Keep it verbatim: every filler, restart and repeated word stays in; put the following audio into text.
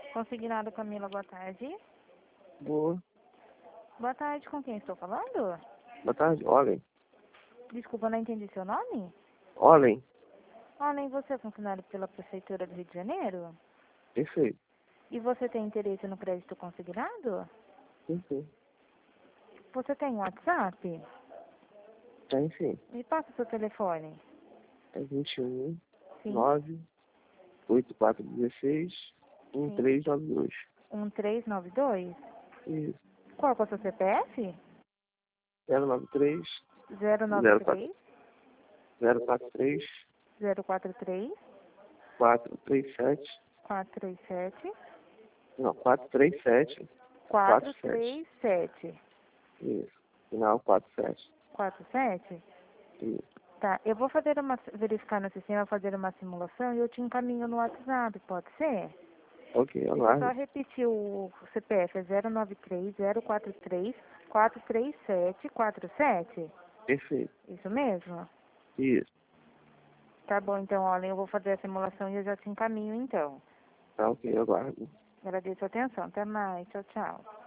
Consignado Camila, boa tarde. Boa. Boa tarde, com quem estou falando? Boa tarde. Olhem. Desculpa, não entendi seu nome? Olhem. Olhem, você é funcionário pela Prefeitura do Rio de Janeiro? Perfeito. E você tem interesse no crédito consignado? Perfeito. Você tem WhatsApp? Tem sim. Me passa o seu telefone. É vinte e um, Sim. nove, oito quatro um seis, um três nove dois. um três nove dois? Isso. Qual que é o seu C P F? zero nove três, zero nove zero três, zero quatro três, zero quatro três, quatro três sete. quatro três sete, Não, quatro três sete. quatro três sete. Isso. Final quatro sete. quatro sete? Isso. Tá, eu vou fazer uma, verificar no sistema, fazer uma simulação e eu te encaminho no WhatsApp, pode ser? Ok, Deixa eu aguardo. só repetir o C P F, é zero nove três, zero quatro três, quatro três sete, quatro sete? Perfeito. Isso mesmo? Isso. Tá bom, então, olha, eu vou fazer a simulação e eu já te encaminho, então. Tá ok, aguardo. Agradeço a atenção, até mais, tchau, tchau.